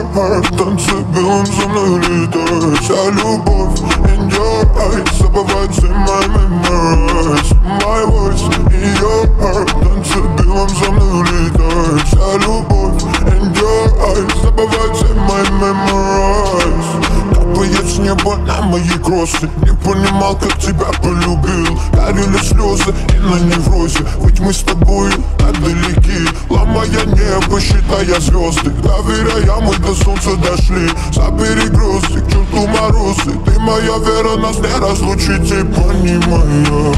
heart, танцы белым за мной летают. Вся любовь in your eyes, забывается my memories. My voice in your heart, танцы белым за мной летают. Вся любовь in your eyes, забывается my memories. Капает с неба на мои кроссы. Не понимал, как тебя полюбил. Горели слезы и на неврозе. Ведь мы с тобой так далеки, ломая небо, считая звезды. Доверяя, мы до солнца дошли. За перекресток, к черту морозы. Ты моя вера, нас не разлучить, и понимая,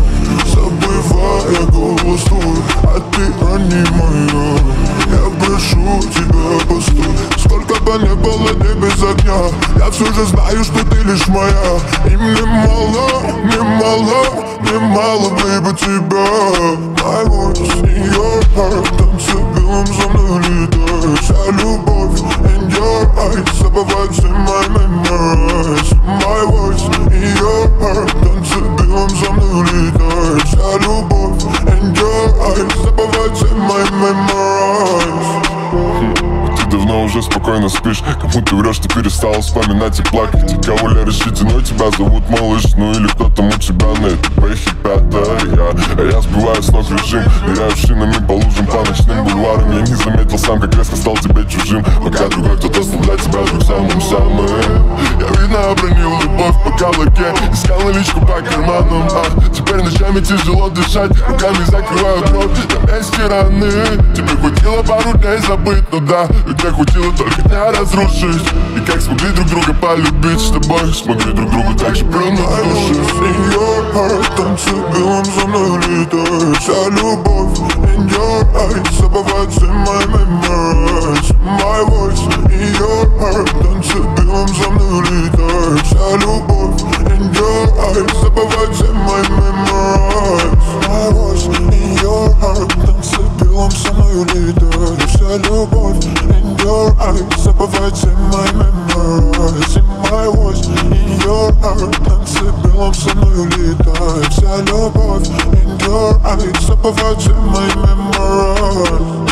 забывая голос твой, а ты анимая. Я прошу тебя, постой. Сколько бы не было дней без огня, я все же знаю, что ты лишь моя. И мне мало, мне мало, мне мало, baby, тебя. My voice in your heart, танцы белым за мной летают. Вся любовь in your eyes, забывается my memories. My voice in your heart, танцы белым за мной летают. Вся любовь in your eyes, забывается my memories. Ты давно уже спокойно спишь, кому ты врешь, ты перестал вспоминать и плакать. И кого ли решительно тебя зовут малыш, ну или кто там у тебя на этой пехе пятая. А я сбиваю с ног режим, ныряю шинами по лужам, по ночным бульварам. Я не заметил сам, как резко стал тебе чужим, пока другой кто-то стал для тебя вдруг самым-самым. Я, видно, обронил любовь по каблуке, искал наличку по карманам. Теперь ночами тяжело дышать, руками закрываю кровь на месте раны. Тебе хватило пару дней забыть, ну да, тебе хватило только дня разрушить. И как смогли друг друга полюбить с тобой, смогли друг другу так же прыгнуть в души. In your heart, танцы белым за мной летают. Вся любовь in your eyes, забывается my memories. My voice in your heart, танцы белым за мной летают. Вся любовь in your eyes, забывается my memories. My voice in your heart, танцы белым за мной летают. Вся любовь in your eyes, забывается my memories. My voice in your heart, танцы белым за мной летают. Вся любовь in your eyes, забывается my memories.